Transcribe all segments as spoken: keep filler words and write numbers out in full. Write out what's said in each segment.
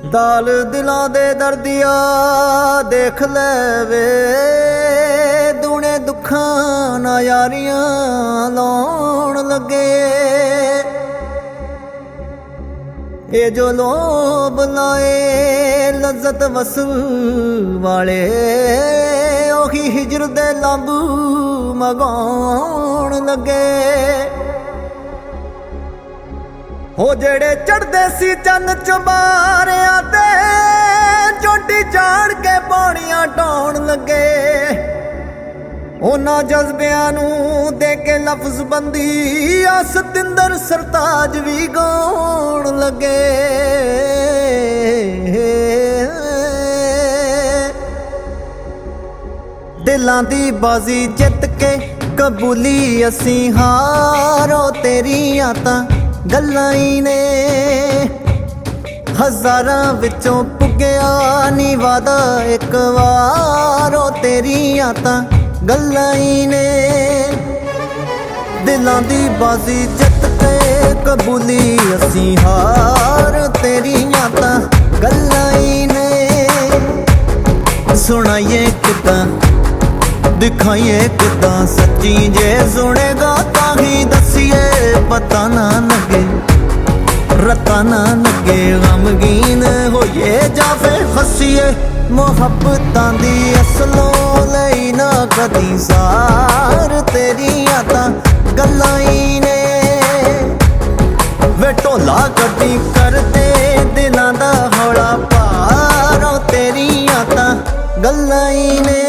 दाल दिलों दे दर्दिया देख ले वे दूने दुखा ना यारियां लाउण लगे। ये जो लोभ लाए लज्जत वसल वाले ओही हिजर दे लब मगाउण लगे। हो जेड़े चढ़दे सी चंद चुबारियां ते चोटी चाड़ के पौड़ियां ढाउण लगे। उन्हां जज्बियां नूं दे के लफ्ज बंदी आ सतिंदर सरताज भी गाउण लगे। दिलां दी बाजी जित के कबूली असीं हारो तेरियां तां गल्लां ही ने। हज़ारां विचों पुग्या नी वादा एक वारो तेरियां तां गल्लां ही ने। दिलां दी बाजी जित के कबूली असीं हार तेरियां तां गल्लां ही ने। सुनाइए किदां दिखाइए किदां सच्ची जे सुनेगा ताही दसिए पता ना लगे रता ना लगे। गमगीन होइए जा फिर हसीए मुहब्बतां दी असलों लई ना कदी सार तेरियां तां गल्लां ही ने। वे ढोला कदी करदे दिलां दा हौला पारो तेरियां तां गल्लां ही ने।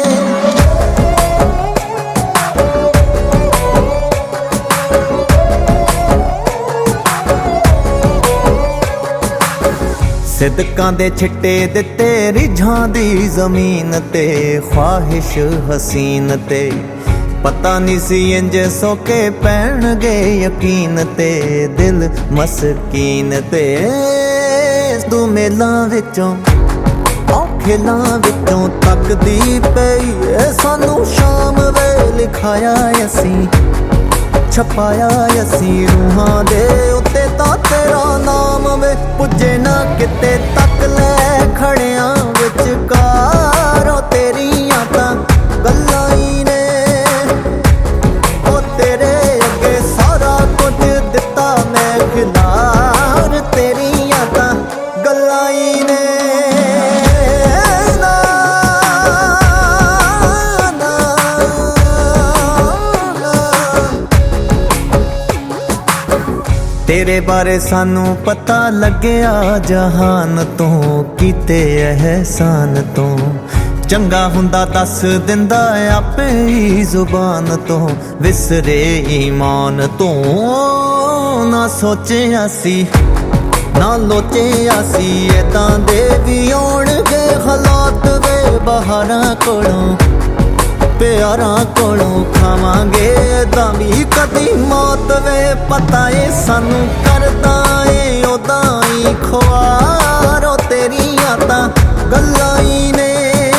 सिदकां दे छिट्टे दिते रिझां दी जमीन ते ख्वाहिश हसीन ते पता नहीं सी इंज सोके पैणगे यकीन ते दिल मसकीन ते। तू मेलां विचों औखेलां विचों तकदी पई सानू शाम वे लिखाया असीं छपाया असीं रूहां दे उत्ते तां तेरा नाम वे पुजे ना किते तक ले खड़ियां विचकारो तेरियां तां गल्लां ही ने। ओ तेरे अगे सारा कुछ दिता मैं खिलार तेरियां तां गल्लां ही ने। तेरे बारे सानू पता लग्या जहान तो कीते एहसान तो चंगा हुंदा दस दिंदा आपे ही जुबान तो विसरे ईमान तो। ना सोचिया सी ना लोचिया सी ऐदां दे भी आउणगे हालात वे बहारां कोलों प्यारां कोलों खावांगे तां भी कदी मौत वे। पता ए सानू करदा ए ओदां ही खुआरो तेरियां तां गल्लां ही ने।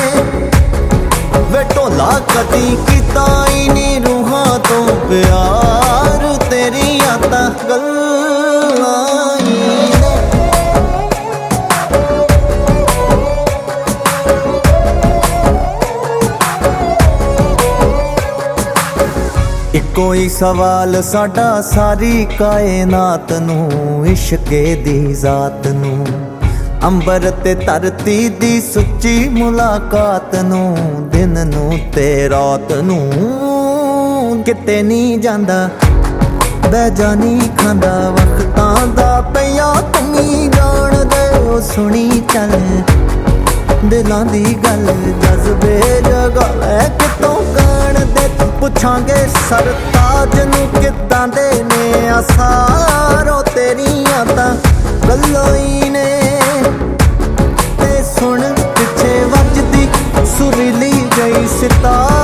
वे ढोला कदी कीता ही नी रूहां तो प्यार तेरियां तां गल्लां ही ने। कोई सवाल साडा सारी कायनात नूं इश्के दी जात नूं अंबर ते धरती दी सुच्ची मुलाकात नूं दिन नूं ते रात नूं किते नहीं जांदा बैजा नहीं खांदा वक्तां दा पिया तुमी जान दे ओ सुनी चल दिलां दी गल जज्बे जगा लै कितों गाण दे। पुछांगे सरताज नूं किदां दे ने आसारो तेरियां तां गल्लां ही ने। ते सुन पिछे वजदी सुरीली गई सितार